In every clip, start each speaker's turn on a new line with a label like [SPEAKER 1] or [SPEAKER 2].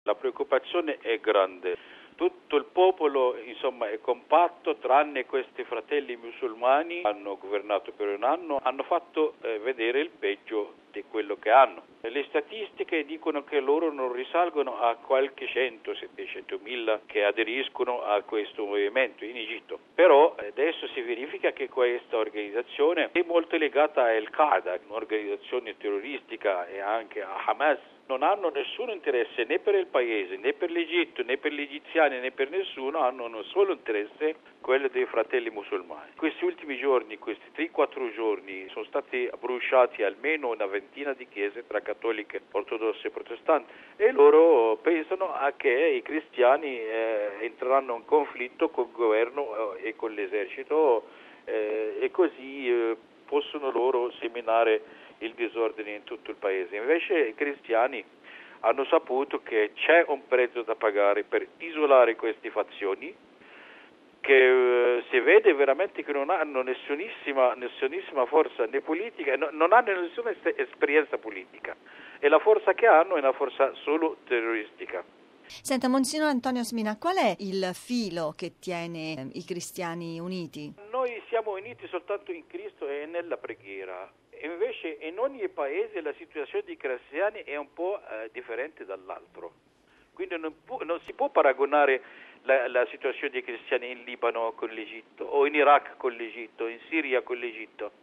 [SPEAKER 1] La preoccupazione è grande. Tutto il popolo, insomma, è compatto, tranne questi fratelli musulmani. Hanno governato per un anno, hanno fatto vedere il peggio di quello che hanno. Le statistiche dicono che loro non risalgono a qualche 700.000 che aderiscono a questo movimento in Egitto. Però adesso si verifica che questa organizzazione è molto legata a Al-Qaeda, un'organizzazione terroristica, e anche a Hamas. Non hanno nessun interesse né per il paese, né per l'Egitto, né per gli egiziani, né per nessuno, hanno un solo interesse, quello dei fratelli musulmani. Questi ultimi giorni, questi 3-4 giorni, sono stati bruciati almeno una ventina di chiese tra cattoliche, ortodosse e protestanti, e loro pensano che i cristiani entreranno in conflitto col governo e con l'esercito e così possono loro seminare il disordine in tutto il paese. Invece i cristiani hanno saputo che c'è un prezzo da pagare per isolare queste fazioni, che si vede veramente che non hanno nessunissima forza né politica, non hanno nessuna esperienza politica, e la forza che hanno è una forza solo terroristica.
[SPEAKER 2] Senta, Monsignor Antonio Smina, qual è il filo che tiene i cristiani uniti?
[SPEAKER 1] Noi siamo uniti soltanto in Cristo e nella preghiera. Invece in ogni paese la situazione dei cristiani è un po' differente dall'altro. Quindi non si può paragonare la situazione dei cristiani in Libano con l'Egitto, o in Iraq con l'Egitto, in Siria con l'Egitto.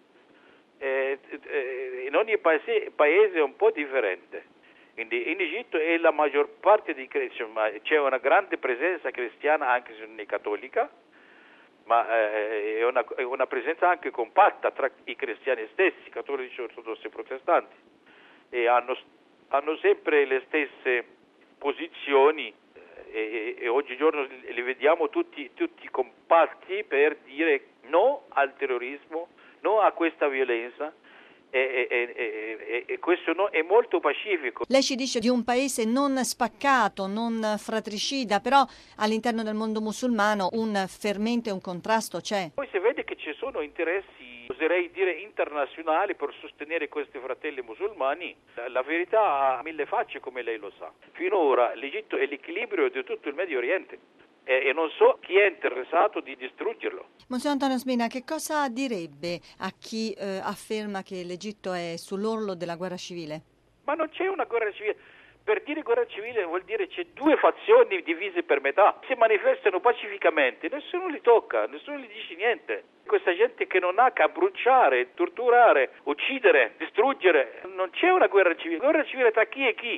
[SPEAKER 1] In ogni paese è un po' differente. Quindi in Egitto è la maggior parte dei cristiani, ma c'è una grande presenza cristiana anche se non è cattolica, ma è una presenza anche compatta tra i cristiani stessi, cattolici, ortodossi e protestanti, e hanno sempre le stesse posizioni e oggigiorno li vediamo tutti compatti per dire no al terrorismo, no a questa violenza. E questo no è molto pacifico.
[SPEAKER 2] Lei ci dice di un paese non spaccato, non fratricida, però all'interno del mondo musulmano un fermento e un contrasto c'è.
[SPEAKER 1] Poi si vede che ci sono interessi, oserei dire internazionali, per sostenere questi fratelli musulmani. La verità ha mille facce, come lei lo sa. Finora l'Egitto è l'equilibrio di tutto il Medio Oriente. E non so chi è interessato di distruggerlo.
[SPEAKER 2] Monsignor Antonio Smina, che cosa direbbe a chi afferma che l'Egitto è sull'orlo della guerra civile?
[SPEAKER 1] Ma non c'è una guerra civile. Per dire guerra civile vuol dire c'è due fazioni divise per metà. Si manifestano pacificamente, nessuno li tocca, nessuno gli dice niente. Questa gente che non ha che bruciare, torturare, uccidere, distruggere, non c'è una guerra civile. Guerra civile tra chi e chi?